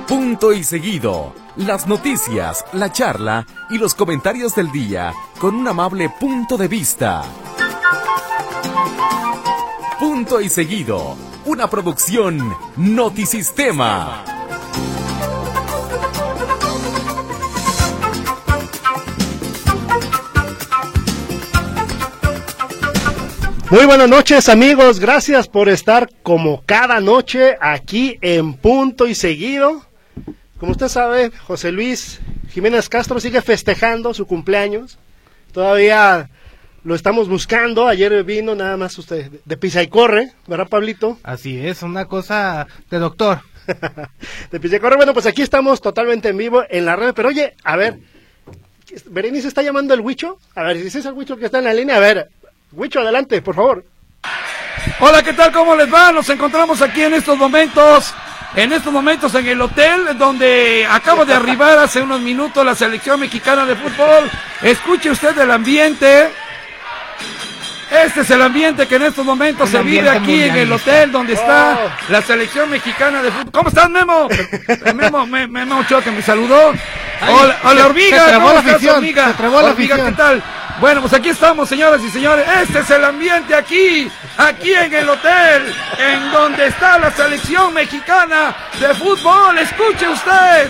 Punto y seguido. Las noticias, la charla y los comentarios del día con un amable punto de vista. Punto y seguido. Una producción Notisistema. Muy buenas noches, amigos, gracias por estar como cada noche aquí en Punto y Seguido. Como usted sabe, José Luis Jiménez Castro sigue festejando su cumpleaños. Todavía lo estamos buscando. Ayer vino nada más usted de pisa y corre, ¿verdad, Pablito? Así es, una cosa de doctor. De pisa y corre. Bueno, pues aquí estamos totalmente en vivo en la red. Pero oye, a ver, Berenice está llamando el Huicho. A ver, si es el Huicho que está en la línea, a ver, Huicho, adelante, por favor. Hola, ¿qué tal? ¿Cómo les va? Nos encontramos aquí en estos momentos en el hotel donde acaba de arribar hace unos minutos la selección mexicana de fútbol. Escuche usted el ambiente. Este es el ambiente que en estos momentos se vive aquí en el hotel donde está la selección mexicana de fútbol. ¿Cómo estás, Memo? Memo Ochoa, que me saludó. Hola, Hormiga. ¿Cómo estás, Hormiga? Hormiga, ¿qué tal? Bueno, pues aquí estamos, señoras y señores. Este es el ambiente aquí en el hotel, en donde está la selección mexicana de fútbol. Escuche usted.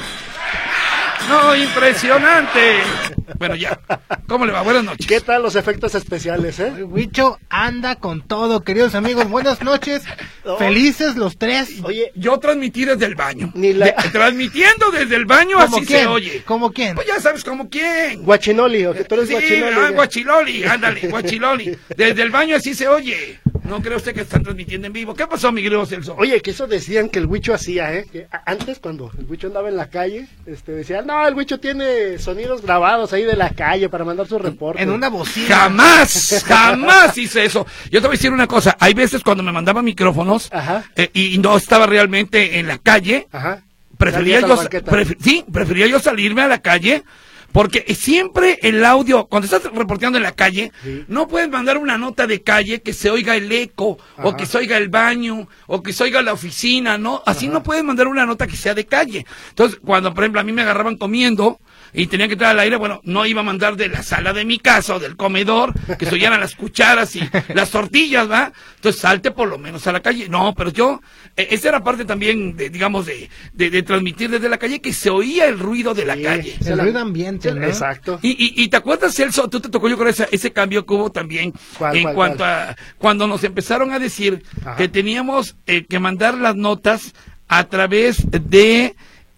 No, impresionante. Bueno, ya. ¿Cómo le va? Buenas noches. ¿Qué tal los efectos especiales, Huicho anda con todo, queridos amigos. Buenas noches. Felices los tres. Oye, yo transmití desde el baño. Transmitiendo desde el baño, así quién? se oye. ¿Cómo quién? Pues ya sabes cómo quién. Guachinoli, o que tú eres Guachinoli. Guachiloli, ándale, Guachiloli. Desde el baño así se oye. ¿No cree usted que están transmitiendo en vivo? ¿Qué pasó, mi querido Celso? Oye, que eso decían que el Huicho hacía, que antes cuando el Huicho andaba en la calle, decían, no, el Huicho tiene sonidos grabados ahí de la calle para mandar su reporte. En una bocina. Jamás hice eso. Yo te voy a decir una cosa, hay veces cuando me mandaban micrófonos y no estaba realmente en la calle, prefería yo salirme a la calle. Porque siempre el audio, cuando estás reporteando en la calle, no puedes mandar una nota de calle que se oiga el eco, o que se oiga el baño, o que se oiga la oficina, ¿no? Así no puedes mandar una nota que sea de calle. Entonces, cuando, por ejemplo, a mí me agarraban comiendo y tenía que entrar al aire, bueno, no iba a mandar de la sala de mi casa o del comedor, que se oyeran las cucharas y las tortillas, ¿va? Entonces, salte por lo menos a la calle. No, pero yo, esa era parte también, de transmitir desde la calle, que se oía el ruido de la calle. El ruido ambiente, ¿no? Exacto. Y te acuerdas, Celso, tú te tocó yo con ese cambio que hubo también cuanto a cuando nos empezaron a decir que teníamos que mandar las notas a través de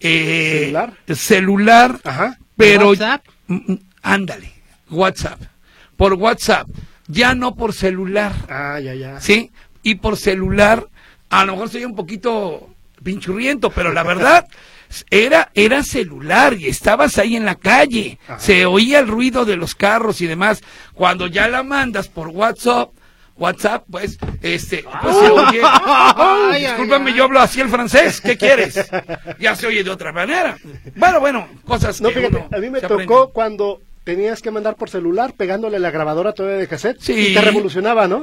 celular, pero WhatsApp. Ándale, WhatsApp, por WhatsApp, ya no por celular. Ya. Sí, y por celular a lo mejor soy un poquito pinchurriento, pero la verdad era celular y estabas ahí en la calle, se oía el ruido de los carros y demás. Cuando ya la mandas por WhatsApp, pues se oye. Discúlpame, yo hablo así el francés, ¿qué quieres? Ya se oye de otra manera. Bueno, cosas no, que fíjate, a mí me tocó cuando tenías que mandar por celular pegándole la grabadora todavía de cassette. Sí. Y te revolucionaba, ¿no?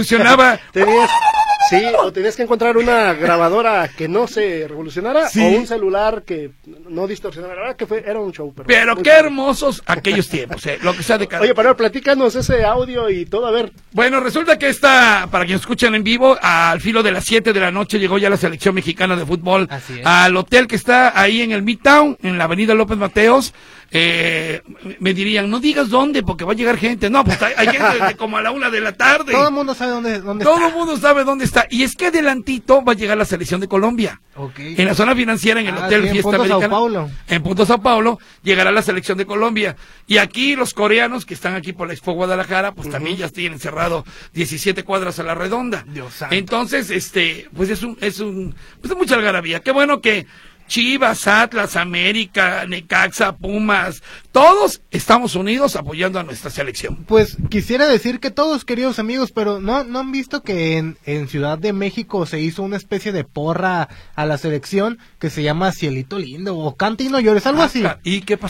Tenías que encontrar una grabadora que no se revolucionara, o un celular que no distorsionara. La verdad que era un show. Pero qué hermosos aquellos tiempos, lo que sea de cada... Oye, pero platícanos ese audio y todo, a ver. Bueno, resulta que para quienes escuchan en vivo, al filo de las 7 de la noche llegó ya la selección mexicana de fútbol al hotel que está ahí en el Midtown, en la avenida López Mateos. Me dirían, no digas dónde, porque va a llegar gente. No, pues hay gente como a la 1 de la tarde. Todo el mundo sabe dónde está. Todo el mundo sabe dónde está. Y es que adelantito va a llegar la selección de Colombia. En la zona financiera, en el Hotel Fiesta Americana. En Punto Sao Paulo llegará la selección de Colombia. Y aquí los coreanos que están aquí por la Expo Guadalajara, pues también ya tienen cerrado 17 cuadras a la redonda. Dios santo. Entonces, pues es mucha algarabía. Qué bueno que Chivas, Atlas, América, Necaxa, Pumas, todos estamos unidos apoyando a nuestra selección. Pues quisiera decir que todos, queridos amigos, pero ¿no han visto que en Ciudad de México se hizo una especie de porra a la selección que se llama Cielito Lindo o Canta y no llores, algo así? ¿Y qué pasó?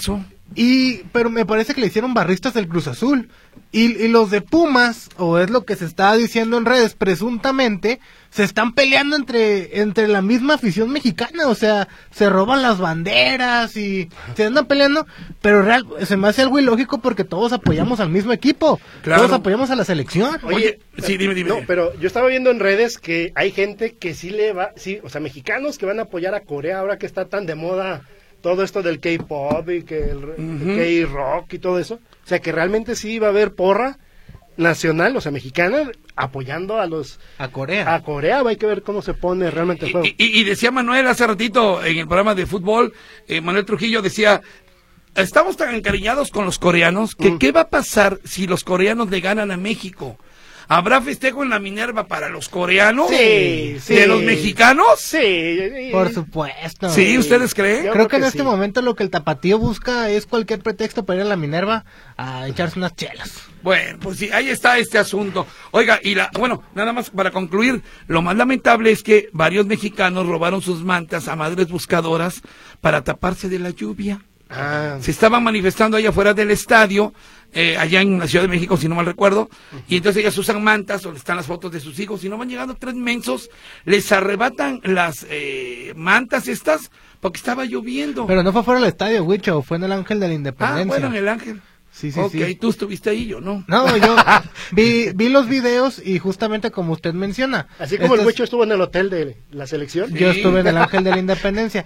Pero me parece que le hicieron barristas del Cruz Azul. Y los de Pumas, o es lo que se está diciendo en redes, presuntamente, se están peleando entre la misma afición mexicana. O sea, se roban las banderas y se andan peleando. Pero se me hace algo ilógico porque todos apoyamos al mismo equipo. Claro. Todos apoyamos a la selección. Oye, sí, dime. No, pero yo estaba viendo en redes que hay gente que sí o sea, mexicanos que van a apoyar a Corea ahora que está tan de moda todo esto del K-pop y que el K-rock y todo eso. O sea, que realmente sí va a haber porra nacional, o sea, mexicana, apoyando a Corea. Hay que ver cómo se pone realmente el juego. Y decía Manuel hace ratito en el programa de fútbol, Manuel Trujillo decía, estamos tan encariñados con los coreanos que ¿qué va a pasar si los coreanos le ganan a México? ¿Habrá festejo en la Minerva para los coreanos? Sí. ¿De los mexicanos? Sí. Por supuesto. ¿Sí? ¿Ustedes creen? Yo Creo que en que este sí. momento lo que el tapatío busca es cualquier pretexto para ir a la Minerva a echarse unas chelas. Bueno, pues sí, ahí está este asunto. Oiga, bueno, nada más para concluir, lo más lamentable es que varios mexicanos robaron sus mantas a madres buscadoras para taparse de la lluvia. Se estaban manifestando allá afuera del estadio, allá en la Ciudad de México, si no mal recuerdo, y entonces ellas usan mantas, donde están las fotos de sus hijos, y no van llegando 3 mensos, les arrebatan las mantas estas, porque estaba lloviendo. Pero no fue fuera del estadio, Huicho, fue en el Ángel de la Independencia. Bueno, en el Ángel. Sí, Ok, sí. tú estuviste ahí, yo no. No, yo vi los videos y justamente como usted menciona. Así como el Huicho estuvo en el hotel de la selección. Yo estuve en el Ángel de la Independencia.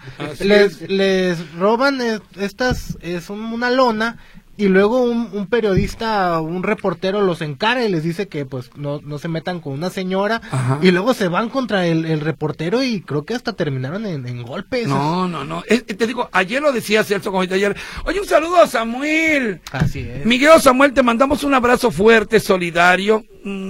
Les roban es una lona y luego un periodista, un reportero los encara y les dice que pues no se metan con una señora. Ajá. Y luego se van contra el reportero y creo que hasta terminaron en golpes. No. Te digo, ayer lo decía Celso como ayer. Oye, un saludo a Samuel. Así es. Miguel Samuel, te mandamos un abrazo fuerte, solidario.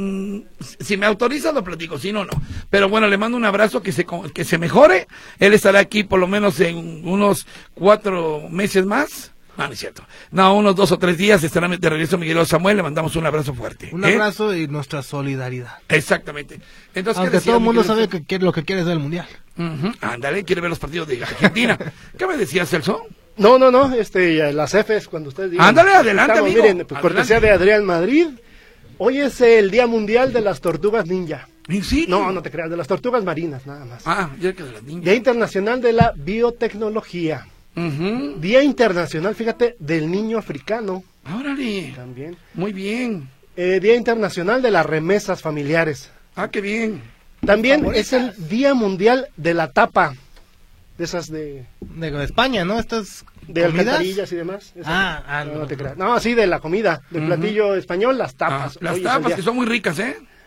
Si me autorizas lo platico, si no. Pero bueno, le mando un abrazo que se mejore. Él estará aquí por lo menos en unos 4 meses más. No es cierto. Unos 2 o 3 días estará de regreso Miguel Samuel. Le mandamos un abrazo fuerte. Un abrazo y nuestra solidaridad. Exactamente. Entonces, aunque todo el mundo sabe que lo que quiere es ver el mundial. Ándale, quiere ver los partidos de Argentina. ¿Qué me decías, Celso? No, las Fs cuando ustedes digan. Ándale, adelante, Estamos, amigo. Miren, pues, cortesía de Adrián Madrid. Hoy es el Día Mundial de las Tortugas Ninja. ¿En serio? No te creas, de las tortugas marinas, nada más. Ya que de las niñas. Día Internacional de la Biotecnología. Día Internacional, fíjate, del Niño Africano. Órale. También. Muy bien. Día Internacional de las Remesas Familiares. Qué bien. También es el Día Mundial de la Tapa. De esas de España, ¿no? Estas de comidas. alcantarillas y demás. No te creas. No, sí, de la comida, del platillo español, las tapas. Las Hoy es el tapas día. que son muy ricas,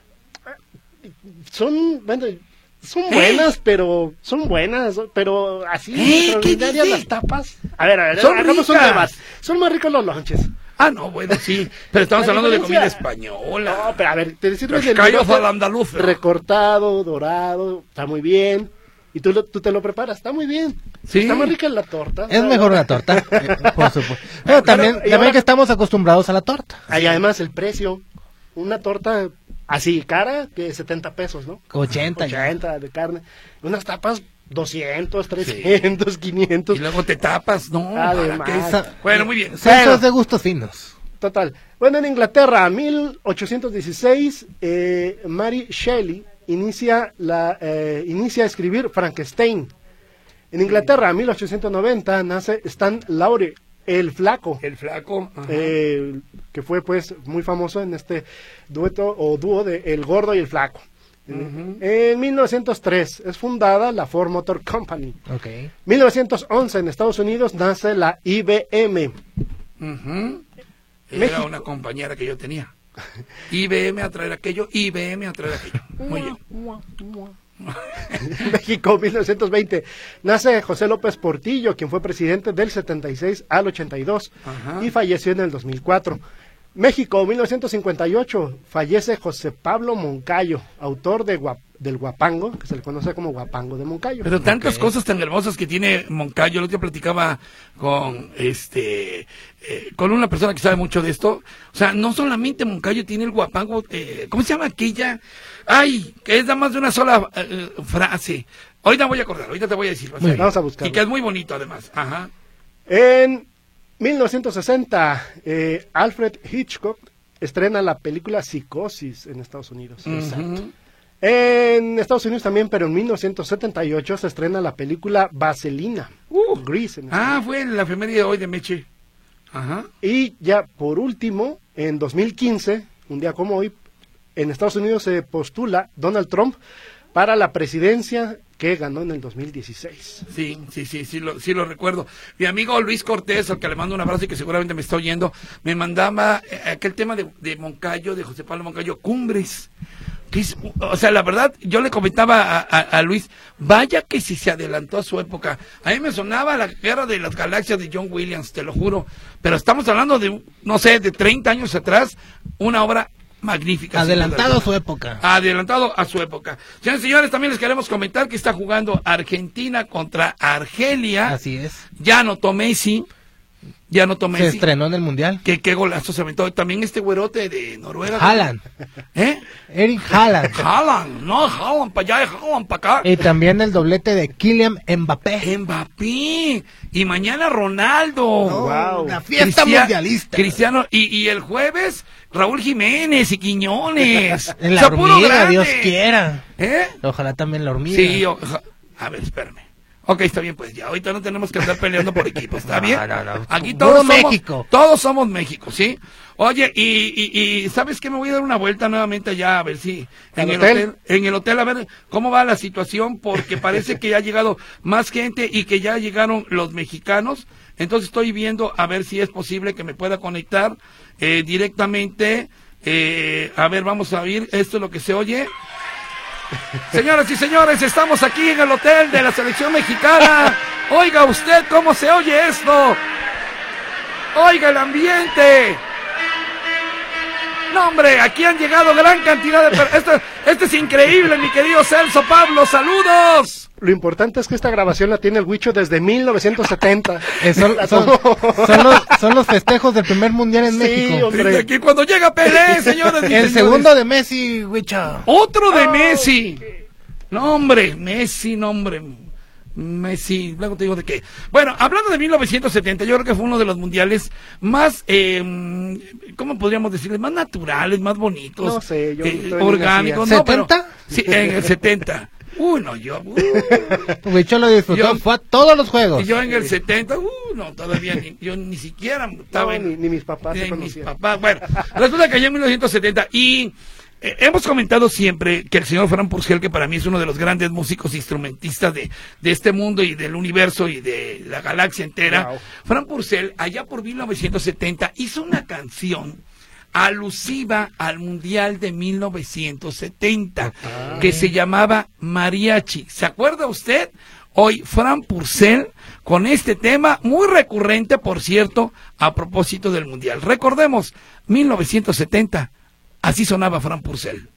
Son buenas, pero así extraordinarias las tapas. A ver, son hagamos un ricas. debate. Son más ricos los lonches. Bueno, sí, pero estamos La hablando de diferencia- comida española. No, pero a ver, te sirves Los el callos bigote al andaluz. recortado, dorado, está muy bien. Y tú te lo preparas, está muy bien. Sí. Está más rica la torta. Es mejor la torta, por supuesto. Pero también que estamos acostumbrados a la torta. Y además el precio, una torta así cara, que 70 pesos, ¿no? 80 ya. 80 de carne. Unas tapas 200, 300, 500. Y luego te tapas, Además. ¿para qué? Bueno, muy bien. Celsos de gustos finos. Total. Bueno, en Inglaterra, 1816, Mary Shelley inicia a escribir Frankenstein. En Inglaterra, 1890, nace Stan Laurel, el Flaco. El Flaco. Que fue pues muy famoso en este dueto o dúo de El Gordo y el Flaco. En 1903 es fundada la Ford Motor Company. 1911 en Estados Unidos nace la IBM. Era una compañera que yo tenía. IBM a traer aquello, IBM a traer aquello. Muy bien. México, 1920 nace José López Portillo, quien fue presidente del 76 al 82 y falleció en el 2004. México, 1958, fallece José Pablo Moncayo, autor del Guapango, que se le conoce como Guapango de Moncayo. Pero tantas cosas tan hermosas que tiene Moncayo. El otro día platicaba con con una persona que sabe mucho de esto. O sea, no solamente Moncayo tiene el Guapango, ¿cómo se llama aquella? Ay, que es nada más de una sola frase. Ahorita voy a acordar, ahorita te voy a decir. Vamos a buscarlo. Y que es muy bonito además. En 1960, Alfred Hitchcock estrena la película Psicosis en Estados Unidos. Exacto. En Estados Unidos también, pero en 1978 se estrena la película Vaselina. Grease. Fue la efeméride de hoy de Meche. Ajá. Y ya por último, en 2015, un día como hoy, en Estados Unidos se postula Donald Trump para la presidencia que ganó en el 2016. Sí lo recuerdo. Mi amigo Luis Cortés, al que le mando un abrazo y que seguramente me está oyendo, me mandaba aquel tema de Moncayo, de José Pablo Moncayo, Cumbres. O sea, la verdad, yo le comentaba a Luis, vaya que si se adelantó a su época. A mí me sonaba la Guerra de las Galaxias de John Williams, te lo juro. Pero estamos hablando de, no sé, de 30 años atrás, una obra magnífica. Adelantado a su época. Adelantado a su época. Señores y señores, también les queremos comentar que está jugando Argentina contra Argelia. Así es. Ya anotó Messi. Se estrenó en el Mundial. Qué golazo se aventó. También este güerote de Noruega. Haaland. Eric Haaland. Haaland para allá, Haaland para acá. Y también el doblete de Kylian Mbappé. Y mañana Ronaldo. Wow. La fiesta mundialista. Cristiano. Y el jueves Raúl Jiménez y Quiñones. En la hormiga, Dios quiera. Ojalá también la hormiga. Sí, a ver, espérame. Ok, está bien, pues ya, ahorita no tenemos que estar peleando por equipos, ¿está bien? No. Aquí todos somos México. Todos somos México, ¿sí? Oye, y ¿sabes qué? Me voy a dar una vuelta nuevamente allá, a ver si en el hotel, a ver cómo va la situación, porque parece que ya ha llegado más gente y que ya llegaron los mexicanos. Entonces estoy viendo a ver si es posible que me pueda conectar directamente. A ver, vamos a oír, esto es lo que se oye. Señoras y señores, estamos aquí en el hotel de la selección mexicana. Oiga usted cómo se oye esto. Oiga el ambiente. No, hombre, aquí han llegado gran cantidad de personas. Esto es increíble, mi querido Celso Pablo. ¡Saludos! Lo importante es que esta grabación la tiene el Huicho desde 1970. Son los festejos del primer mundial en México. Hombre. Aquí cuando llega Pelé, señores. El segundo de Messi, Huicho. Otro de Messi. No, hombre, Messi, luego te digo de qué. Bueno, hablando de 1970, yo creo que fue uno de los mundiales más, ¿cómo podríamos decirles? Más naturales, más bonitos. No sé, yo orgánicos. No, ¿70? Pero, sí, en el 70. Huicho lo disfrutó, fue a todos los juegos. Y yo en el 70, todavía yo ni siquiera estaba ni mis papás se conocían. Bueno, resulta que yo en 1970 y hemos comentado siempre que el señor Fran Purcell, que para mí es uno de los grandes músicos instrumentistas de este mundo y del universo y de la galaxia entera, wow. Fran Purcell, allá por 1970, hizo una canción alusiva al Mundial de 1970, que se llamaba Mariachi. ¿Se acuerda usted? Hoy Fran Purcell con este tema, muy recurrente, por cierto, a propósito del Mundial. Recordemos, 1970, así sonaba Fran Purcell.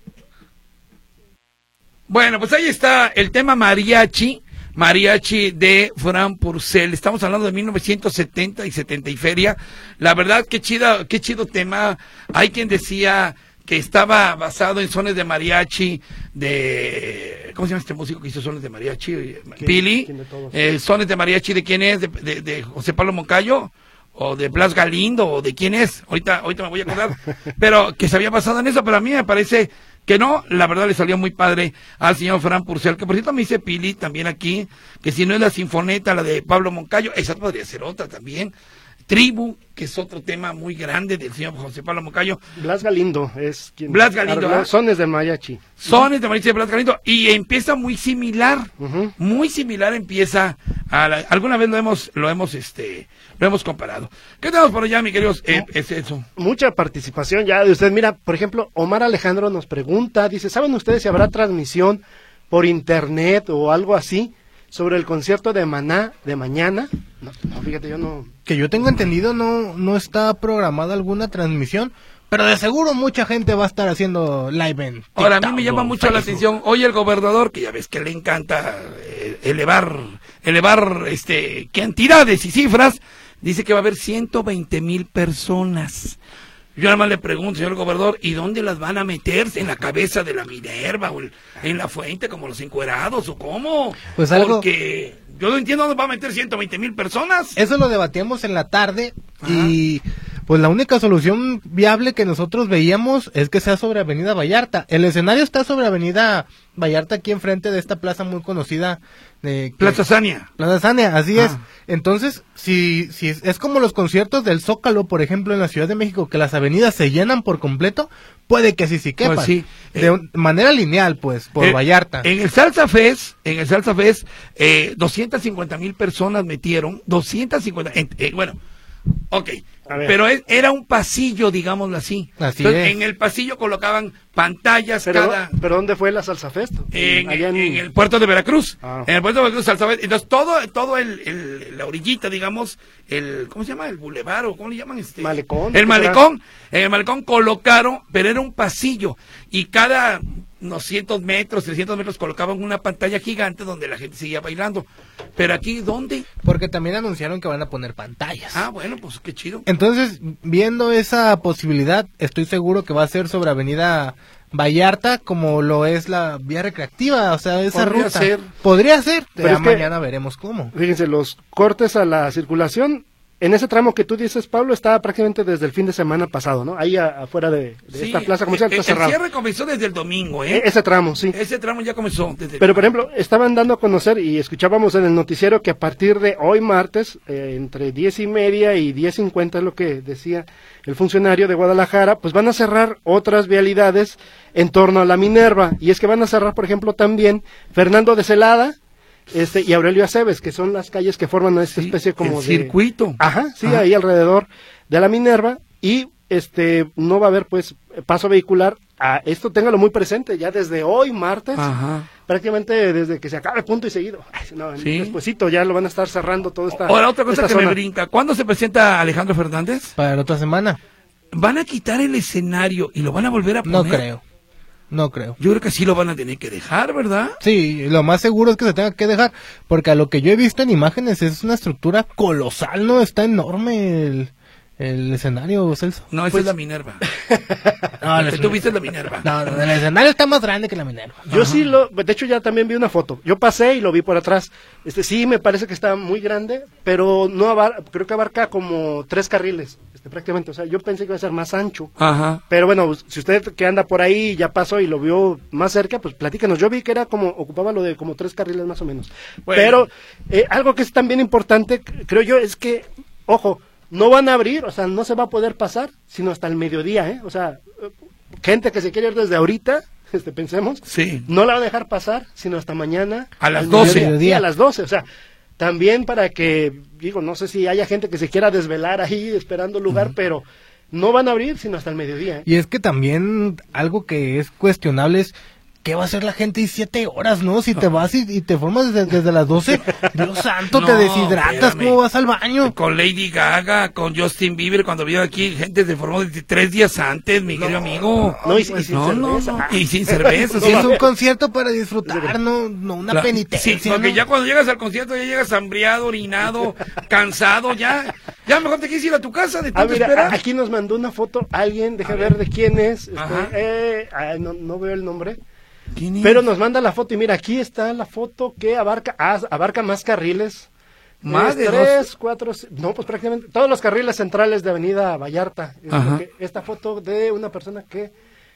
Bueno, pues ahí está el tema Mariachi de Fran Purcell. Estamos hablando de 1970 y 70 y feria. La verdad, qué chido tema. Hay quien decía que estaba basado en sones de mariachi de... ¿Cómo se llama este músico que hizo sones de mariachi? Pili. Sones de mariachi, ¿de quién es? ¿De José Pablo Moncayo? ¿O de Blas Galindo? ¿O de quién es? Ahorita me voy a acordar. Pero que se había basado en eso, pero a mí me parece que no. La verdad le salió muy padre al señor Fran Purcell, que por cierto me dice Pili también aquí, que si no es la sinfoneta, la de Pablo Moncayo, esa podría ser otra también. Tribu, que es otro tema muy grande del señor José Pablo Moncayo. Blas Galindo es quien... Blas Galindo, sones de mariachi. Sones de mariachi de Blas Galindo. Y empieza muy similar. Muy similar empieza alguna vez lo hemos comparado. ¿Qué tenemos por allá, mi queridos? Es eso. Mucha participación ya de usted. Mira, por ejemplo, Omar Alejandro nos pregunta, dice, ¿saben ustedes si habrá transmisión por internet o algo así sobre el concierto de Maná de mañana? No, fíjate, yo no... Que yo tengo entendido, no está programada alguna transmisión, pero de seguro mucha gente va a estar haciendo live en TikTok. Ahora, a mí me llama mucho la atención, hoy el gobernador, que ya ves que le encanta elevar cantidades y cifras, dice que va a haber 120,000 personas. Yo nada más le pregunto, señor gobernador, ¿y dónde las van a meterse? ¿En la cabeza de la Minerva o en la fuente como los encuerados o cómo? Pues porque yo no entiendo dónde va a meter 120,000 personas. Eso lo debatíamos en la tarde Y pues la única solución viable que nosotros veíamos es que sea sobre Avenida Vallarta. El escenario está sobre Avenida Vallarta, aquí enfrente de esta plaza muy conocida de Plaza Sania. Plaza Sania, así es. Entonces, si es como los conciertos del Zócalo, por ejemplo, en la Ciudad de México, que las avenidas se llenan por completo, puede que sí quepan. Pues sí. De manera lineal, pues, por Vallarta. En el Salsa Fest, 250,000 personas metieron, 250, bueno, ok, pero era un pasillo, digámoslo así. Así Entonces, es. en el pasillo colocaban pantallas ¿Pero dónde fue la Salsa Fest? Allá en el puerto de Veracruz. Ah. En el puerto de Veracruz, Salsa Fest. Entonces, todo la orillita, digamos, ¿cómo se llama? El bulevar, o ¿cómo le llaman? Malecón. En el malecón colocaron, pero era un pasillo, y cada unos 100 metros, 300 metros colocaban una pantalla gigante donde la gente seguía bailando. Pero aquí, ¿dónde? Porque también anunciaron que van a poner pantallas. Ah, bueno, pues qué chido. Entonces, viendo esa posibilidad, estoy seguro que va a ser sobre Avenida Vallarta, como lo es la vía recreativa, o sea, esa Podría ruta. ser. Podría ser, Pero ya es que- mañana veremos cómo. Fíjense, los cortes a la circulación, en ese tramo que tú dices, Pablo, está prácticamente desde el fin de semana pasado, ¿no? Ahí afuera de Sí, esta plaza comercial está el cerrado. cierre comenzó desde el domingo, ¿eh? Ese tramo, sí. Ese tramo ya comenzó desde Pero, por ejemplo, estaban dando a conocer y escuchábamos en el noticiero que a partir de hoy martes, entre 10:30 y 10:50 es lo que decía el funcionario de Guadalajara, pues van a cerrar otras vialidades en torno a la Minerva. Y es que van a cerrar, por ejemplo, también Fernando de Celada y Aurelio Aceves, que son las calles que forman esta Sí, especie como el de circuito. Ajá, sí, Ajá. ahí alrededor de la Minerva. Y no va a haber pues paso vehicular. Esto téngalo muy presente, ya desde hoy martes, Ajá. prácticamente desde que se acabe punto y seguido. Ay, no, Sí. despuesito ya lo van a estar cerrando toda esta Ahora, otra cosa esta que me zona. brinca. ¿Cuándo se presenta Alejandro Fernández? Para la otra semana. ¿Van a quitar el escenario y lo van a volver a poner? No creo. Yo creo que sí lo van a tener que dejar, ¿verdad? Sí, lo más seguro es que se tenga que dejar, porque a lo que yo he visto en imágenes es una estructura colosal, ¿no? Está enorme el escenario, Celso. No, esa es la Minerva. No, Lo que tú viste es la Minerva. No, el escenario está más grande que la Minerva. Yo sí de hecho ya también vi una foto. Yo pasé y lo vi por atrás. Sí me parece que está muy grande, pero no creo que abarca como 3 carriles, prácticamente. O sea, yo pensé que iba a ser más ancho. Ajá. Pero bueno, si usted que anda por ahí ya pasó y lo vio más cerca, pues platícanos. Yo vi que era ocupaba lo de como 3 carriles más o menos. Bueno. Pero algo que es también importante, creo yo, es que, ojo, no van a abrir, o sea, no se va a poder pasar, sino hasta el mediodía, ¿eh? O sea, gente que se quiere ir desde ahorita, pensemos, Sí. no la va a dejar pasar, sino hasta mañana. A las al 12. mediodía. Sí, a las 12, o sea, también para que, no sé si haya gente que se quiera desvelar ahí esperando lugar, pero no van a abrir sino hasta el mediodía, ¿eh? Y es que también algo que es cuestionable es ¿qué va a hacer la gente y 7 horas, no? Si te vas y te formas desde las 12, Dios santo, No, te deshidratas, espérame. ¿cómo vas al baño? Con Lady Gaga, con Justin Bieber, cuando vio aquí, gente se formó desde 3 días antes, mi querido amigo. No, y sin cerveza. Y sin cerveza. Si sí. es un concierto para disfrutar, no una penitencia. Sí, porque ¿no? ya cuando llegas al concierto ya llegas hambriado, orinado, cansado, ya mejor te quieres ir a tu casa de tanto Mira, esperar. aquí nos mandó una foto alguien, deja ver de quién es, Ajá. no veo el nombre. ¿Quién es? Pero nos manda la foto y mira, aquí está la foto que abarca más carriles. Más de 3, 4, no, pues prácticamente todos los carriles centrales de Avenida Vallarta. Es Ajá. lo que- esta foto de una persona que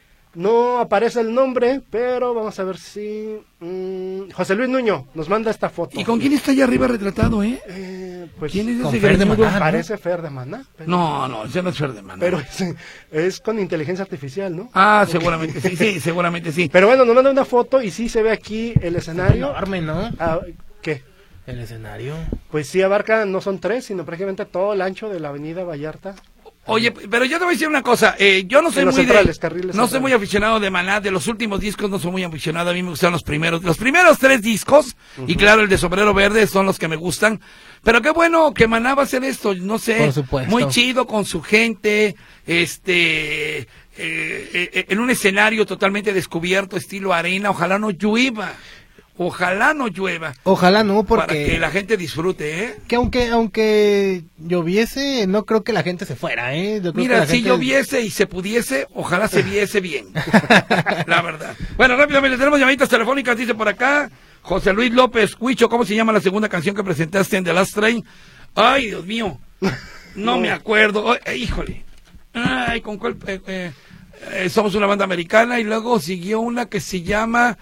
no aparece el nombre, pero vamos a ver si José Luis Nuño nos manda esta foto. ¿Y con quién está allá arriba retratado, Pues, ¿Quién es Con ese Fer de greñudo? Maná, ¿no? parece Fer de Maná. Pero, No, ese no es Ferdinand. pero es con inteligencia artificial, ¿no? Ah, seguramente sí, seguramente sí. Pero bueno, nos manda una foto y sí se ve aquí el escenario. Enorme, ¿no? ¿Qué? El escenario. Pues sí abarca, no son 3, sino prácticamente todo el ancho de la Avenida Vallarta. Oye, pero yo te voy a decir una cosa, yo no soy En los muy centrales, carriles no soy centrales. muy aficionado de Maná, de los últimos discos no soy muy aficionado, a mí me gustan los primeros 3 discos, y claro, el de Sombrero Verde son los que me gustan, pero qué bueno que Maná va a hacer esto, no sé, Por supuesto. muy chido con su gente, en un escenario totalmente descubierto, estilo arena, ojalá no llueva, Ojalá no, para que porque la gente disfrute, que aunque lloviese, no creo que la gente se fuera, ¿eh? Yo creo que Mira, la si gente- lloviese y se pudiese, ojalá se viese bien. La verdad. Bueno, rápidamente, tenemos llamaditas telefónicas, dice por acá, José Luis López Huicho, ¿cómo se llama la segunda canción que presentaste en The Last Train? Ay, Dios mío. No me acuerdo. Híjole. Ay, ¿con cuál? Somos una banda americana y luego siguió una que se llama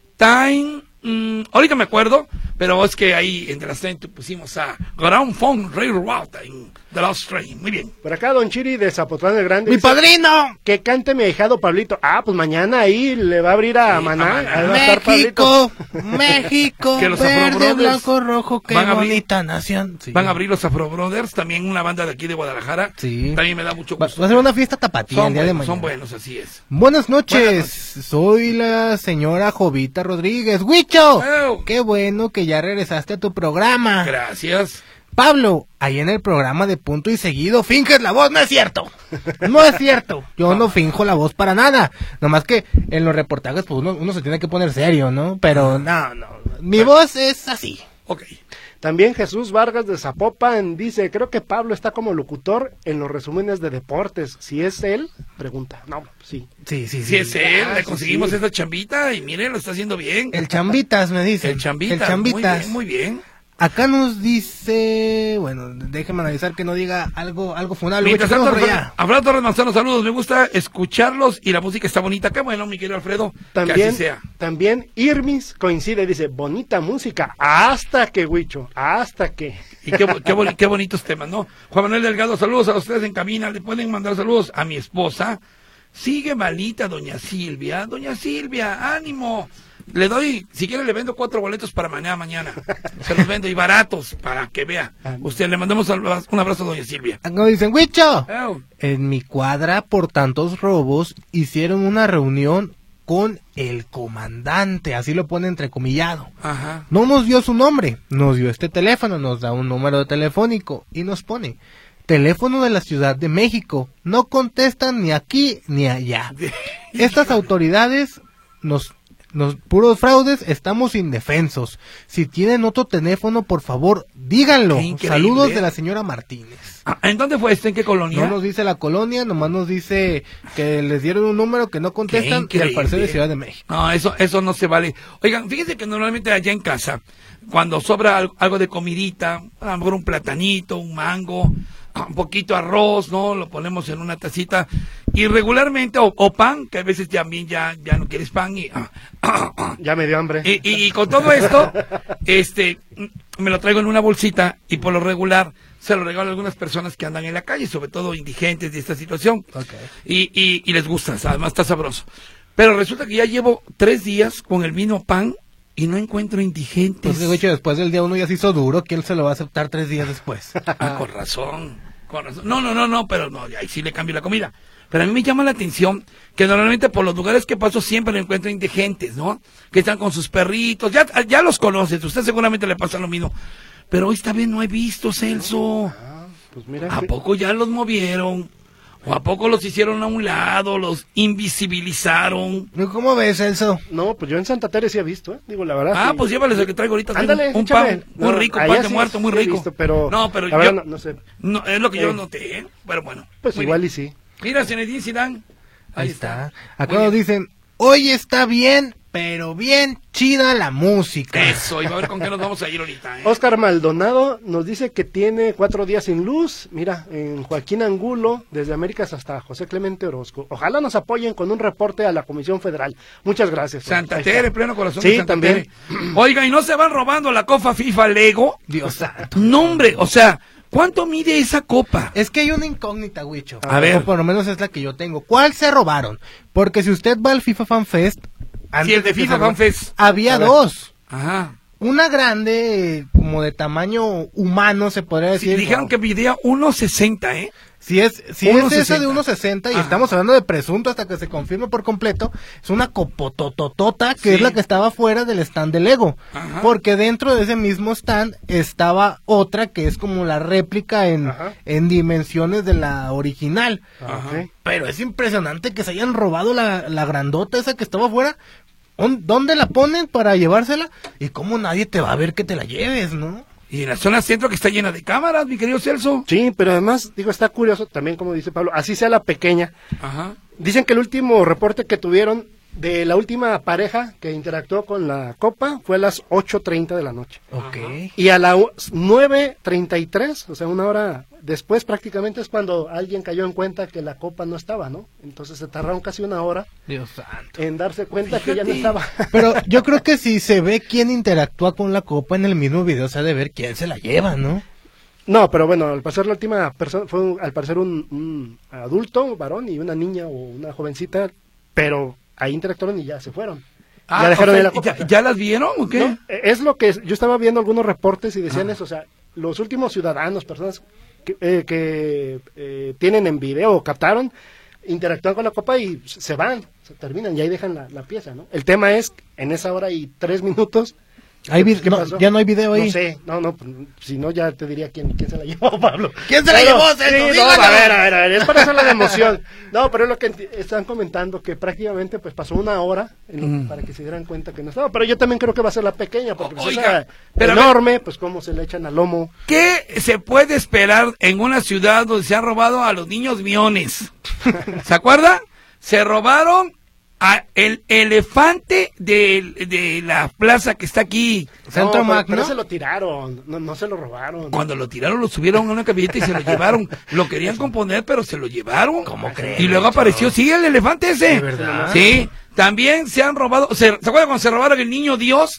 Time. Ahorita me acuerdo, pero es que ahí entre las 30 pusimos a Ground Phone Railroad en The Lost Train. Muy bien. Por acá, don Chiri de Zapotlán el Grande. ¡Mi dice, padrino! que cante mi ahijado Pablito. Ah, pues mañana ahí le va a abrir a Sí, Maná. a Maná. Ahí va a estar México, Pablito. México, Que los Afro verde, Brothers blanco, rojo, qué van a abrir- bonita nación. Sí. Van a abrir los Afro Brothers, también una banda de aquí de Guadalajara. Sí. También me da mucho Va gusto. a ser una fiesta tapatía el día de mañana. Son buenos, así es. Buenas noches. Buenas noches. Soy la señora Jovita Rodríguez. ¡Huicho! Oh. Qué bueno que ya regresaste a tu programa. Gracias. Pablo, ahí en el programa de Punto y Seguido finges la voz, no es cierto. No es cierto. Yo no finjo la voz para nada. Nomás que en los reportajes pues uno se tiene que poner serio, ¿no? Pero no. Mi voz es así. Ok. También Jesús Vargas de Zapopan dice, creo que Pablo está como locutor en los resúmenes de deportes. Si es él, pregunta. No, sí. Sí. Si es él, Ah, le sí, conseguimos sí. esa chambita y miren, lo está haciendo bien. El Chambitas me dice. El chambita. El Chambitas. Muy bien. Acá nos dice, bueno, déjeme analizar que no diga algo funable. Mientras Huicho, tanto, vamos por allá. Alfredo Torres Manzano, saludos. Me gusta escucharlos y la música está bonita. Qué bueno, mi querido Alfredo. Que También, así sea. también Irmis coincide, dice, bonita música, hasta que, Huicho, hasta que. Y qué bonitos temas, ¿no? Juan Manuel Delgado, saludos a ustedes en cabina. Le pueden mandar saludos a mi esposa. Sigue malita, doña Silvia. Doña Silvia, ánimo. Le doy, si quiere le vendo 4 boletos para mañana. Se los vendo y baratos para que vea. Usted le mandamos un abrazo a doña Silvia. Acá nos dicen, Huicho, Oh, en mi cuadra por tantos robos hicieron una reunión con el comandante, así lo pone entrecomillado. ajá. No nos dio su nombre, nos dio este teléfono, nos da un número telefónico y nos pone teléfono de la Ciudad de México. No contestan ni aquí ni allá. Estas autoridades nos puros fraudes, estamos indefensos. Si tienen otro teléfono, por favor, díganlo. Qué increíble. Saludos de la señora Martínez. ¿En dónde fue esto? ¿En qué colonia? No nos dice la colonia, nomás nos dice que les dieron un número que no contestan y al parecer de Ciudad de México. No, eso no se vale. Oigan, fíjense que normalmente allá en casa, cuando sobra algo de comidita, a lo mejor un platanito, un mango, un poquito de arroz, ¿no? Lo ponemos en una tacita y regularmente, o pan, que a veces también ya no quieres pan y... Ya me dio hambre. Y con todo esto, me lo traigo en una bolsita y por lo regular se lo regalo a algunas personas que andan en la calle, sobre todo indigentes de esta situación. Y les gusta, además está sabroso. Pero resulta que ya llevo 3 días con el mismo pan y no encuentro indigentes. Pues de hecho, después del día 1 ya se hizo duro, ¿quién se lo va a aceptar 3 días después? Con razón. No, pero no, ahí sí le cambio la comida. Pero a mí me llama la atención que normalmente por los lugares que paso siempre encuentro indigentes, ¿no? Que están con sus perritos, ya los conoces, usted seguramente le pasa lo mismo. Pero esta vez no he visto, Celso. Pues mira, ¿A poco ya los movieron? ¿O a poco los hicieron a un lado, los invisibilizaron? ¿Cómo ves, Celso? no, pues yo en Santa Teresa sí he visto, digo, la verdad. Ah, sí. pues llévales el que traigo ahorita. Ándale, un échame. pan muy No, rico, allá pan de sí, muerto, muy sí he rico. visto, pero no, pero la verdad no sé. no, es lo que yo Eh. noté, ¿eh? Pero bueno. Pues muy igual bien. y sí. Mira, Zinedine Zidane. Ahí está. Acá Muy nos bien. dicen, hoy está bien, pero bien chida la música. Eso, y va a ver con qué nos vamos a ir ahorita, ¿eh? Oscar Maldonado nos dice que tiene 4 días sin luz. Mira, en Joaquín Angulo, desde Américas hasta José Clemente Orozco. Ojalá nos apoyen con un reporte a la Comisión Federal. Muchas gracias. Santa Ahí Tere, está. en pleno corazón Sí, de Santa también. Tere. Oiga, ¿y no se van robando la copa FIFA Lego? Dios santo. No, hombre, o sea, ¿cuánto mide esa copa? Es que hay una incógnita, Huicho. A ver. O por lo menos es la que yo tengo. ¿Cuál se robaron? Porque si usted va al FIFA Fan Fest... Sí, el de FIFA Fan Fest. Había A ver. 2. Ajá. Una grande, como de tamaño humano, se podría Sí, decir. dijeron que midía 1.60, ¿eh? Si es esa 1.60. de 1.60 y Ajá. estamos hablando de presunto hasta que se confirme por completo, es una copotototota que Sí. es la que estaba fuera del stand de Lego. Ajá. Porque dentro de ese mismo stand estaba otra que es como la réplica Ajá. en dimensiones de la original. Ah, ok. Pero es impresionante que se hayan robado la grandota esa que estaba afuera. ¿Dónde la ponen para llevársela? Y cómo nadie te va a ver que te la lleves, ¿no? Y en la zona centro que está llena de cámaras, mi querido Celso. Sí, pero además, digo, está curioso también, como dice Pablo, así sea la pequeña. Ajá. Dicen que el último reporte que tuvieron de la última pareja que interactuó con la copa fue a las 8:30 de la noche. Ok. Y a las 9:33, o sea, 1 hora después prácticamente es cuando alguien cayó en cuenta que la copa no estaba, ¿no? Entonces se tardaron casi una hora Dios santo. en darse cuenta que ya no estaba. Pero yo creo que si se ve quién interactúa con la copa en el mismo video, se ha de ver quién se la lleva, ¿no? No, pero bueno, al parecer la última persona fue al parecer un adulto, un varón y una niña o una jovencita, pero ahí interactuaron y ya se fueron. Ya dejaron o sea, de la copa. ¿ya las vieron o qué? No, es lo que yo estaba viendo algunos reportes y decían eso, o sea, los últimos ciudadanos, personas que tienen en video o captaron, interactúan con la copa y se van, se terminan y ahí dejan la pieza, ¿no? El tema es, en esa hora y 3 minutos, ¿qué pasó? Ya no hay video ahí. No sé, si no ya te diría quién se la llevó, Pablo. ¿Quién se la llevó, Celso? Sí, a ver, es para hacerlo de emoción. No, pero es lo que están comentando, que prácticamente pues pasó una hora para que se dieran cuenta que no estaba. Pero yo también creo que va a ser la pequeña, porque pues, Oiga, pero enorme, pues cómo se le echan al lomo. ¿Qué se puede esperar en una ciudad donde se han robado a los niños miones? ¿Se acuerda? Se robaron el elefante de la plaza que está aquí. Centro Magno. Pero se lo tiraron, no se lo robaron. Cuando lo tiraron, lo subieron a una camioneta y se lo llevaron. Lo querían componer, pero se lo llevaron. ¿Cómo crees? Y luego apareció, sí, el elefante ese. ¿De verdad? Sí, también se han robado. ¿Se acuerdan cuando se robaron el niño Dios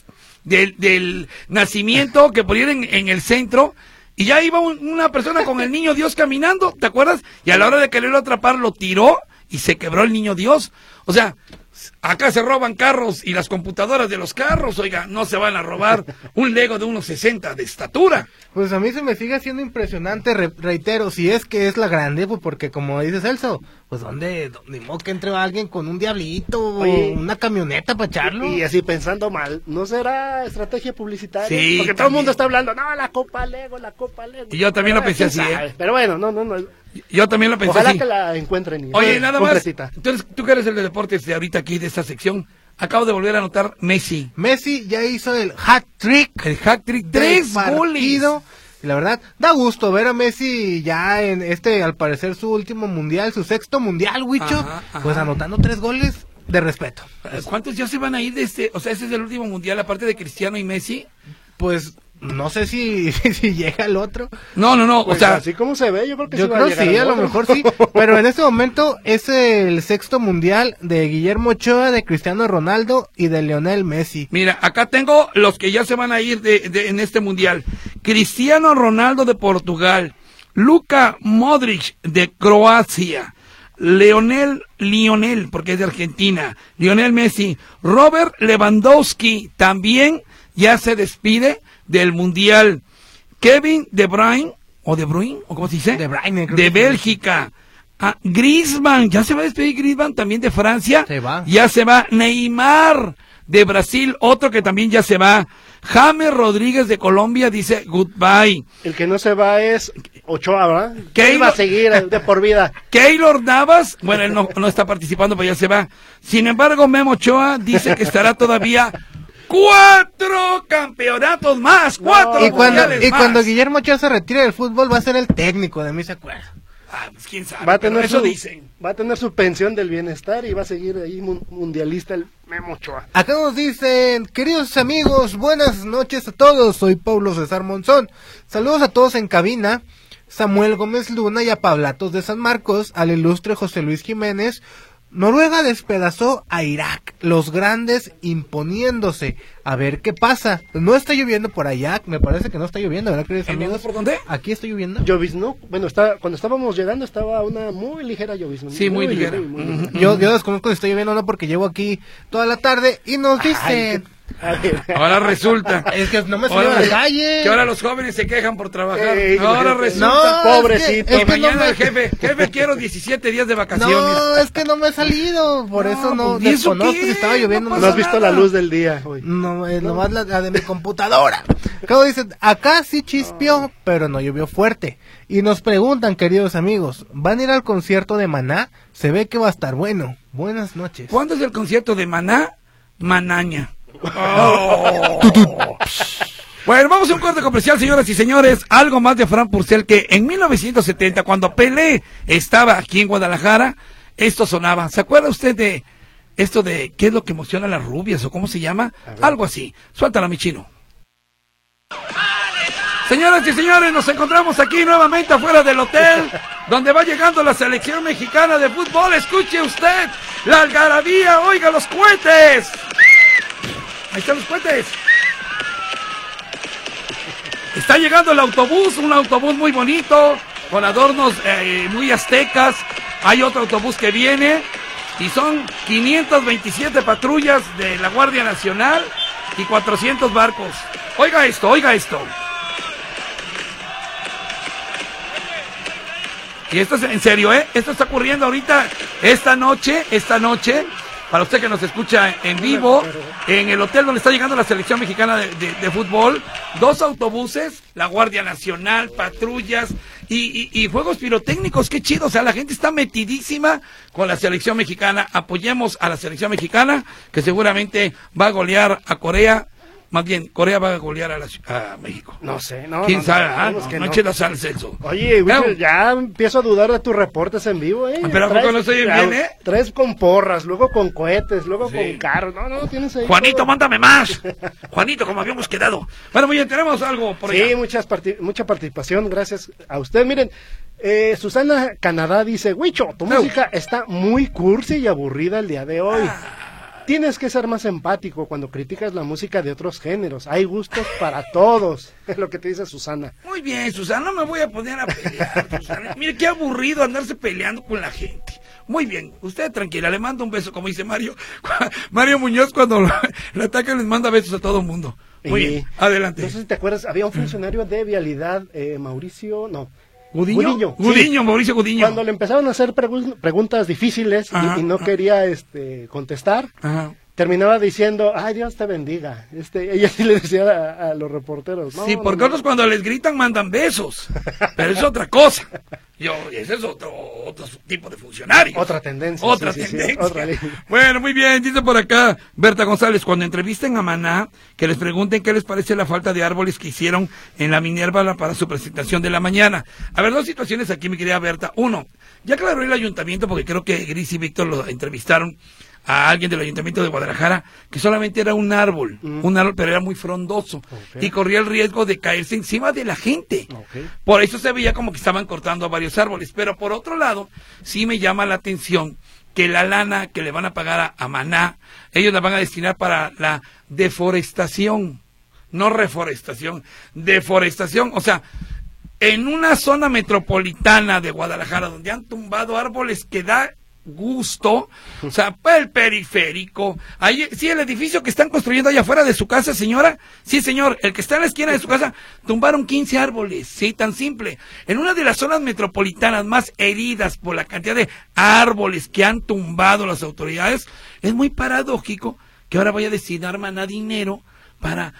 del nacimiento que ponían en el centro? Y ya iba una persona con el niño Dios caminando, ¿te acuerdas? Y a la hora de quererlo atrapar, lo tiró y se quebró el niño Dios. O sea, acá se roban carros y las computadoras de los carros, oiga, no se van a robar un Lego de unos 60 de estatura. Pues a mí se me sigue haciendo impresionante, reitero, si es que es la grande, pues porque como dice Celso, pues ¿dónde modo que entre alguien con un diablito o una camioneta para echarlo? Y así pensando mal, ¿no será estrategia publicitaria? Sí, porque todo el mundo está hablando, no, la Copa Lego. Y yo también lo pensé así, sabe? Pero bueno, no. Yo también lo pensé Ojalá así. que la encuentren. Oye, nada más, completita. entonces, tú que eres el de deportes de ahorita aquí, de esta sección, acabo de volver a anotar Messi. Messi ya hizo el hat-trick. El hat-trick, 3 goles. Y la verdad, da gusto ver a Messi ya en al parecer su último mundial, su 6º mundial, Huicho, Ajá. pues anotando 3 goles de respeto. ¿Cuántos ya se van a ir de este? O sea, ese es el último mundial, aparte de Cristiano y Messi. Pues no sé si llega el otro. No, Pues o sea, así como se ve, yo creo que Yo sí va creo a llegar sí, al a lo otro. mejor sí, pero en este momento es el 6º mundial de Guillermo Ochoa, de Cristiano Ronaldo y de Lionel Messi. mira, acá tengo los que ya se van a ir en este mundial. Cristiano Ronaldo de Portugal, Luka Modric de Croacia, Lionel, porque es de Argentina, Lionel Messi, Robert Lewandowski también ya se despide del mundial, Kevin De Bruyne, o ¿cómo se dice? De Bruyne, creo de que Bélgica. Griezmann, ya se va a despedir Griezmann también de Francia. Se va. Ya se va. Neymar de Brasil, otro que también ya se va. James Rodríguez de Colombia dice goodbye. El que no se va es Ochoa, ¿verdad? ¿Qué Que iba a iba- seguir de por vida. Keylor Navas, bueno, él no está participando, pero ya se va. Sin embargo, Memo Ochoa dice que estará todavía 4 campeonatos más, 4 Y mundiales más. cuando Guillermo Ochoa se retire del fútbol va a ser el técnico, de mí se acuerda. Pues quién sabe, Va a pero tener eso dicen. va a tener su pensión del bienestar y va a seguir ahí mundialista el Memo Ochoa. Acá nos dicen, queridos amigos, buenas noches a todos, soy Pablo César Monzón. Saludos a todos en cabina, Samuel Gómez Luna y a Pablatos de San Marcos, al ilustre José Luis Jiménez. Noruega despedazó a Irak, los grandes imponiéndose. A ver qué pasa. No está lloviendo por allá, me parece que no está lloviendo, ¿verdad, queridos ¿En dónde, amigos? por dónde? Aquí está lloviendo. Llovizno, bueno, cuando estábamos llegando estaba una muy ligera llovizna. Sí, muy ligera. ligera. Yo desconozco si está lloviendo o no porque llevo aquí toda la tarde y nos dicen... A ver. Ahora resulta. Es que no me salí a la calle. Que ahora los jóvenes se quejan por trabajar. Ey, Ahora no, resulta. No, pobrecito. es Y que no mañana me- el jefe, quiero 17 días de vacaciones. No, es que no me he salido, por No, eso no pues, ¿y eso desconozco qué? si estaba lloviendo. No No pasa has visto nada. la luz del día hoy. No, nomás la de mi computadora. Como dicen, acá sí chispió, pero no llovió fuerte. Y nos preguntan, queridos amigos, ¿van a ir al concierto de Maná? Se ve que va a estar bueno. Buenas noches. ¿Cuándo es el concierto de Maná? Manaña. Bueno, vamos a un corte comercial, señoras y señores. Algo más de Fran Purcell, que en 1970, cuando Pelé estaba aquí en Guadalajara, esto sonaba. ¿Se acuerda usted de esto de qué es lo que emociona a las rubias o cómo se llama? Algo así. Suéltala, mi chino. Señoras y señores, nos encontramos aquí nuevamente afuera del hotel, donde va llegando la selección mexicana de fútbol. Escuche usted la algarabía, oiga los cohetes. Ahí están los cohetes. Está llegando el autobús, un autobús muy bonito, con adornos muy aztecas. Hay otro autobús que viene y son 527 patrullas de la Guardia Nacional y 400 barcos. Oiga esto, oiga esto. Y esto es en serio, esto está ocurriendo ahorita, esta noche, para usted que nos escucha en vivo, en el hotel donde está llegando la selección mexicana de fútbol, 2 autobuses, la Guardia Nacional, patrullas y fuegos pirotécnicos, qué chido, o sea, la gente está metidísima con la selección mexicana. Apoyemos a la selección mexicana, que seguramente va a golear a Corea. Más bien, Corea va a golear a México. No sé, no. ¿Quién sabe? No Noche de sal, Celso. Oye, Wilson, ya empiezo a dudar de tus reportes en vivo, Pero ¿a poco no estoy bien, Traes con porras, luego con cohetes, luego con carros. No, tienes ahí. Juanito, todo. mándame más. Juanito, como habíamos quedado. Bueno, muy bien, tenemos algo por allá. Sí, mucha participación, gracias a usted. Miren, Susana Canadá dice, Huicho, tu música está muy cursi y aburrida el día de hoy. Tienes que ser más empático cuando criticas la música de otros géneros. Hay gustos para todos. Es lo que te dice Susana. Muy bien, Susana, no me voy a poner a pelear, Susana. Mire, qué aburrido andarse peleando con la gente. Muy bien, usted tranquila, le mando un beso, como dice Mario. Mario Muñoz, cuando lo atacan, les manda besos a todo el mundo. Muy bien, adelante. No sé si te acuerdas, había un funcionario de vialidad, Mauricio, no. Gudiño, sí. Mauricio Gudiño. Cuando le empezaron a hacer preguntas difíciles y no quería contestar, terminaba diciendo, ay, Dios te bendiga. Ella sí le decía a los reporteros. No, sí, porque otros cuando les gritan mandan besos, pero es otra cosa. Ese es otro tipo de funcionario. Otra tendencia. Otra tendencia. Bueno, muy bien, dice por acá Berta González, cuando entrevisten a Maná, que les pregunten qué les parece la falta de árboles que hicieron en la Minerva para su presentación de la mañana. A ver, 2 situaciones aquí, mi querida Berta. 1, ya aclaró el ayuntamiento, porque creo que Gris y Víctor lo entrevistaron a alguien del Ayuntamiento de Guadalajara, que solamente era un árbol, pero era muy frondoso, y corría el riesgo de caerse encima de la gente. Por eso se veía como que estaban cortando a varios árboles. Pero por otro lado, sí me llama la atención que la lana que le van a pagar a Maná, ellos la van a destinar para la deforestación, no reforestación, deforestación. O sea, en una zona metropolitana de Guadalajara, donde han tumbado árboles que da gusto, o sea, el periférico, ahí, sí, el edificio que están construyendo allá afuera de su casa, señora, sí, señor, el que está en la esquina de su casa, tumbaron 15 árboles, sí, tan simple, en una de las zonas metropolitanas más heridas por la cantidad de árboles que han tumbado las autoridades. Es muy paradójico que ahora vaya a destinar Maná dinero para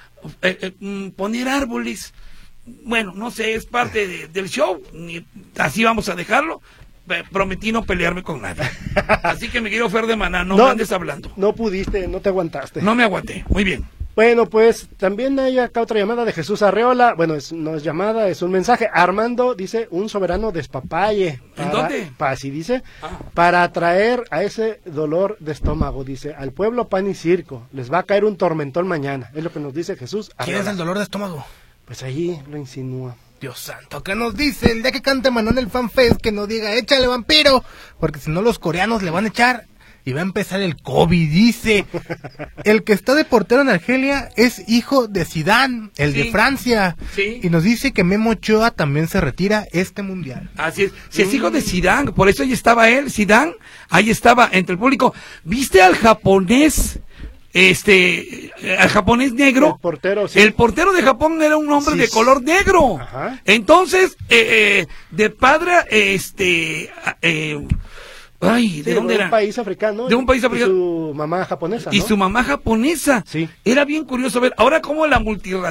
poner árboles. Bueno, no sé, es parte del show, así vamos a dejarlo. Prometí no pelearme con nadie. Así que, mi querido Fer de Maná, no me andes hablando. No pudiste, no te aguantaste. No me aguanté, muy bien. Bueno, pues también hay acá otra llamada de Jesús Arreola. Bueno, no es llamada, es un mensaje. Armando dice, un soberano despapalle. ¿En dónde? Así dice, para atraer a ese dolor de estómago, dice, al pueblo pan y circo. Les va a caer un tormentón mañana. Es lo que nos dice Jesús Arreola. ¿Quién es el dolor de estómago? Pues allí lo insinúa. Dios santo, ¿qué nos dice? El día que cante Maná en el FanFest, que no diga, échale vampiro, porque si no los coreanos le van a echar y va a empezar el COVID, dice. El que está de portero en Argelia es hijo de Zidane, el de Francia. Sí. Y nos dice que Memo Ochoa también se retira este mundial. Así es, si es hijo de Zidane, por eso ahí estaba él, Zidane, ahí estaba entre el público. ¿Viste al japonés? Al japonés negro, el portero, sí. El portero de Japón era un hombre de color negro. Ajá. Entonces, de padre, ¿de dónde era? De un país africano. De un país africano. Y su mamá japonesa, ¿no? Y su mamá japonesa. Sí. Era bien curioso ver. Ahora como la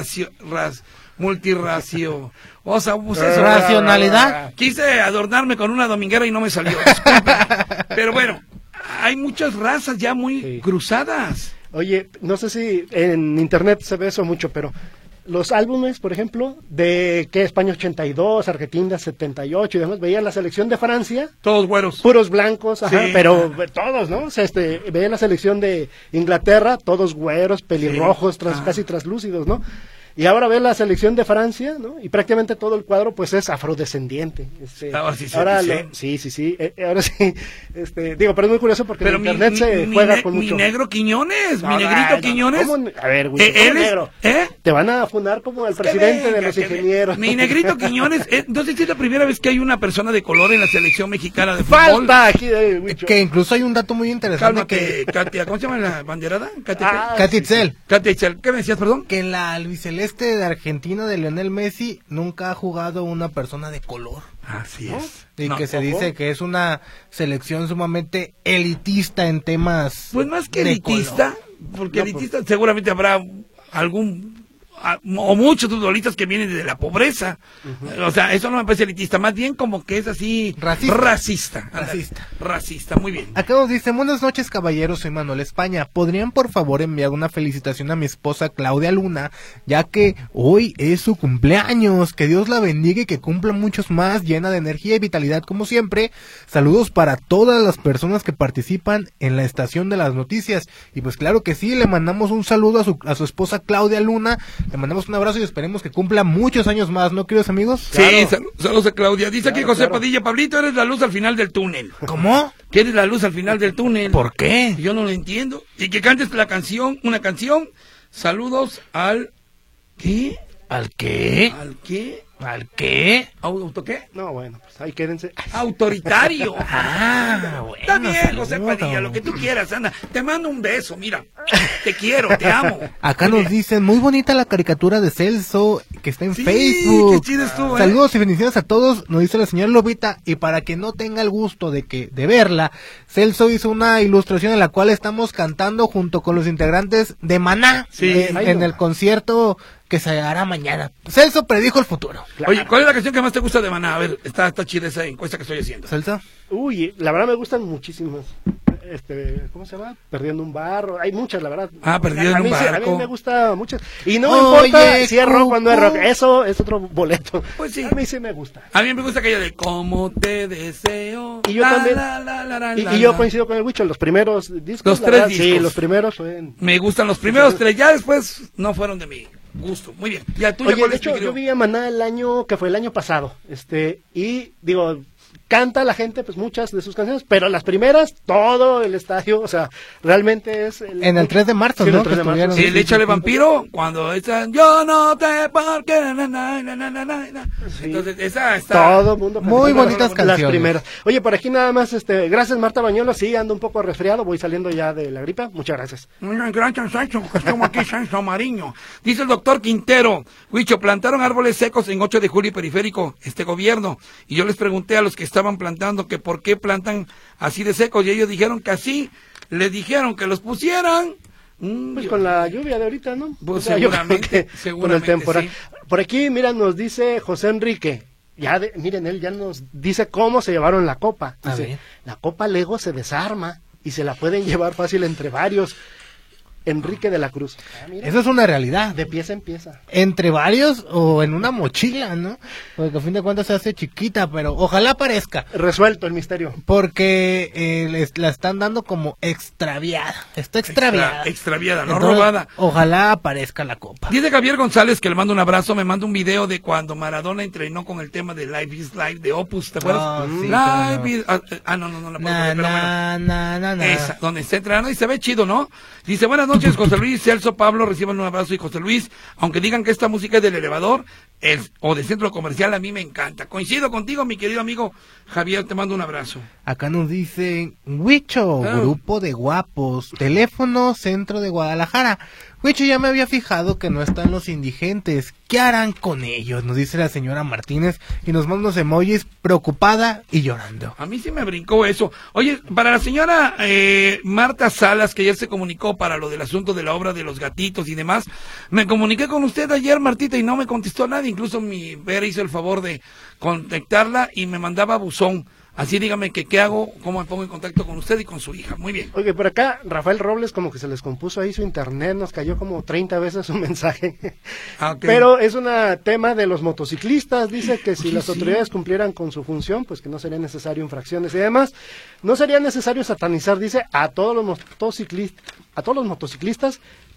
o sea, pues eso, racionalidad. Quise adornarme con una dominguera y no me salió. Disculpen. Pero bueno, hay muchas razas ya muy cruzadas. Oye, no sé si en internet se ve eso mucho, pero los álbumes, por ejemplo, de España 82, Argentina 78 y demás, veía la selección de Francia. Todos güeros. Puros blancos, ajá, sí, pero todos, ¿no? O sea, veía la selección de Inglaterra, todos güeros, pelirrojos, casi traslúcidos, ¿no? Y ahora ve la selección de Francia, ¿no? Y prácticamente todo el cuadro pues es afrodescendiente. Ahora sí se ahora dice. sí, ahora sí, digo, pero es muy curioso porque en internet se juega con mucho. Mi negro Quiñones, No, mi negrito no, Quiñones. ¿cómo? A ver, güey, él es, negro. Te van a fundar como el presidente de los ingenieros. Mi negrito Quiñones, entonces es la primera vez que hay una persona de color en la selección mexicana de fútbol. Falta aquí de Huicho. Que incluso hay un dato muy interesante. Cálmate, Katia, ¿cómo se llama la banderada? Katy Itzel. Katia Itzel, ¿qué me decías, perdón? Que en la albiceleste de Argentina de Lionel Messi nunca ha jugado una persona de color. Así es. Y No, que se ojo. dice que es una selección sumamente elitista en temas. Pues más que de elitista, color. porque elitista seguramente habrá o muchos futbolistas que vienen de la pobreza. O sea, eso no me parece elitista, más bien como que es así racista. Racista, muy bien. Acá nos dice, buenas noches caballeros, soy Manuel España. ¿Podrían por favor enviar una felicitación a mi esposa Claudia Luna, ya que hoy es su cumpleaños? Que Dios la bendiga y que cumpla muchos más, llena de energía y vitalidad como siempre. Saludos para todas las personas que participan en la estación de las noticias. Y pues claro que sí, le mandamos un saludo a su esposa Claudia Luna. Le mandamos un abrazo y esperemos que cumpla muchos años más, ¿no, queridos amigos? Sí, Claro. saludos a Claudia. Dice aquí José Padilla, Pablito, eres la luz al final del túnel. ¿Cómo? ¿Qué eres la luz al final del túnel? ¿Por qué? Yo no lo entiendo. Y que cantes una canción. Saludos al... ¿Qué? ¿Al qué? ¿Al qué? ¿Al qué? ¿Auto qué? No, bueno, pues ahí quédense. Autoritario. Bueno, Está bien, José saludos. Padilla, lo que tú quieras, anda. Te mando un beso, mira. Te quiero, te amo. Acá Muy nos bien. dicen, muy bonita la caricatura de Celso, que está en Sí, Facebook. qué chido estuvo, Saludos y bendiciones a todos, nos dice la señora Lobita, y para que no tenga el gusto de verla, Celso hizo una ilustración en la cual estamos cantando junto con los integrantes de Maná, Sí. en el concierto que se hará mañana. Celso predijo el futuro. Oye, ¿cuál es la canción que más te gusta de Maná? A ver, está chida esa encuesta que estoy haciendo. Celso. Uy, la verdad me gustan muchísimas. ¿Cómo se llama? Perdiendo un barro. Hay muchas, la verdad. Perdiendo A mí un sí, barco. A mí me gusta muchas. Y no me Oye, importa si es rock o no es rock. Cucu. Eso es otro boleto. Pues sí. A mí sí me gusta. A mí me gusta aquella de ¿Cómo te deseo? Y yo también. Y yo coincido con el Huicho, los primeros discos. Los la tres verdad, discos. Sí, los primeros fueron. Me gustan los primeros tres, ya después no fueron de mi gusto. Muy bien. Ya tú Oye, de hecho, yo vi a Maná el año pasado. Y digo, canta la gente pues muchas de sus canciones, pero las primeras, todo el estadio, o sea, realmente es... En el 3 de marzo, Sí, ¿no? el 3 de Que marzo. estuvieron. Sí, el Échale Vampiro, cuando están yo no te porque na. Sí. Entonces, esa está... Todo el mundo Muy cantando bonitas las canciones. primeras. Oye, por aquí nada más, gracias Marta Bañuelo, sí, ando un poco resfriado, voy saliendo ya de la gripa, muchas gracias. Gracias, Sancho, que estamos aquí, Sancho Mariño. Dice el doctor Quintero, Huicho, plantaron árboles secos en 8 de julio y periférico, este gobierno. Y yo les pregunté a los que estaban plantando que por qué plantan así de secos, y ellos dijeron que así, les dijeron que los pusieran. Pues con la lluvia de ahorita, ¿no? Pues O sea, yo seguramente, creo que seguramente, con el temporal. sí. Por aquí, mira, nos dice José Enrique. Miren, él ya nos dice cómo se llevaron la copa. A Dice, ver. la copa Lego se desarma y se la pueden llevar fácil entre varios. Enrique de la Cruz. Mira, Eso es una realidad. de pieza en pieza. Entre varios o en una mochila, ¿no? Porque a fin de cuentas se hace chiquita, pero ojalá aparezca. Resuelto el misterio. Porque la están dando como extraviada. Está extraviada. Extraviada, no Entonces, robada. Ojalá aparezca la copa. Dice Javier González que le mando un abrazo, me manda un video de cuando Maradona entrenó con el tema de Life is Life de Opus, ¿te acuerdas? Ah, sí, Life cómo is... no la puedo Na, ver, pero bueno. na. Esa, donde está entrenando y se ve chido, ¿no? Dice, buenas noches, José Luis, Celso, Pablo, reciban un abrazo y José Luis, aunque digan que esta música es del elevador o de centro comercial, a mí me encanta. Coincido contigo, mi querido amigo Javier, te mando un abrazo. Acá nos dicen, Huicho, Ah. grupo de guapos, teléfono, centro de Guadalajara. Huicho, ya me había fijado que no están los indigentes. ¿Qué harán con ellos? Nos dice la señora Martínez y nos manda unos emojis preocupada y llorando. A mí sí me brincó eso. Oye, para la señora Marta Salas, que ayer se comunicó para lo del asunto de la obra de los gatitos y demás, me comuniqué con usted ayer, Martita, y no me contestó nadie. Incluso mi Vera hizo el favor de contactarla y me mandaba buzón. Así dígame que qué hago, cómo me pongo en contacto con usted y con su hija. Muy bien. Oye, por acá, Rafael Robles como que se les compuso ahí su internet, nos cayó como 30 veces su mensaje. Ah, ok. Pero es un tema de los motociclistas, dice que si Oye, las sí. autoridades cumplieran con su función, pues que no sería necesario infracciones. Y además, no sería necesario satanizar, dice, a todos los motociclistas,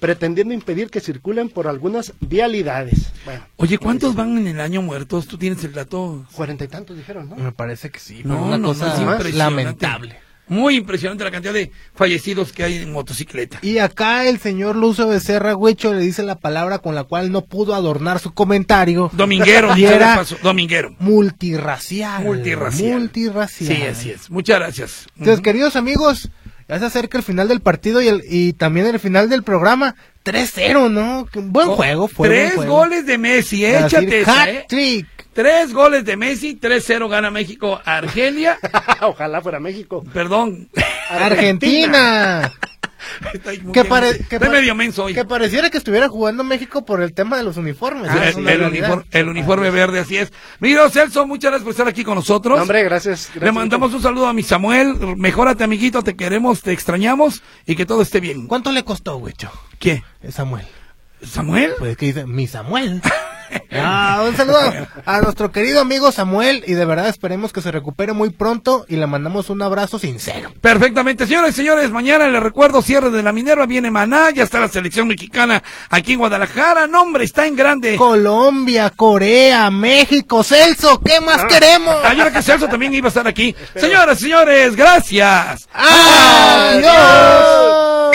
pretendiendo impedir que circulen por algunas vialidades. Bueno, Oye, ¿cuántos van en el año muertos? ¿Tú tienes el dato? 40 y tantos dijeron, ¿no? Me parece que sí. No, pero una no, cosa no, es impresionante. lamentable. Muy impresionante la cantidad de fallecidos que hay en motocicleta. Y acá el señor Lucio Becerra Huecho le dice la palabra con la cual no pudo adornar su comentario. Dominguero, Y dicho de era paso, dominguero. multirracial. Multirracial. Sí, así es. Muchas gracias. Entonces, queridos amigos, ya se acerca el final del partido y también el final del programa. 3-0, ¿no? Buen juego fue. 3 buen juego. goles de Messi, échate esa, hat-trick. 3 goles de Messi, 3-0 gana México a Argelia. Ojalá fuera México. Perdón. Argentina. Estoy medio menso hoy. Que pareciera que estuviera jugando México por el tema de los uniformes. Es una realidad. El uniforme verde, así es. Mira, Celso, muchas gracias por estar aquí con nosotros. No, hombre, gracias. Le mandamos un saludo a mi Samuel. Mejórate, amiguito, te queremos, te extrañamos y que todo esté bien. ¿Cuánto le costó, Huecho? ¿Qué? Samuel. ¿Samuel? Pues que dice, mi Samuel. Un saludo a nuestro querido amigo Samuel y de verdad esperemos que se recupere muy pronto y le mandamos un abrazo sincero. Perfectamente, señores y señores, mañana les recuerdo cierre de la Minerva, viene Maná, ya está la selección mexicana aquí en Guadalajara, nombre está en grande. Colombia, Corea, México, Celso, ¿qué más queremos? Yo creo que Celso también iba a estar aquí. Señoras y señores, gracias. ¡Adiós!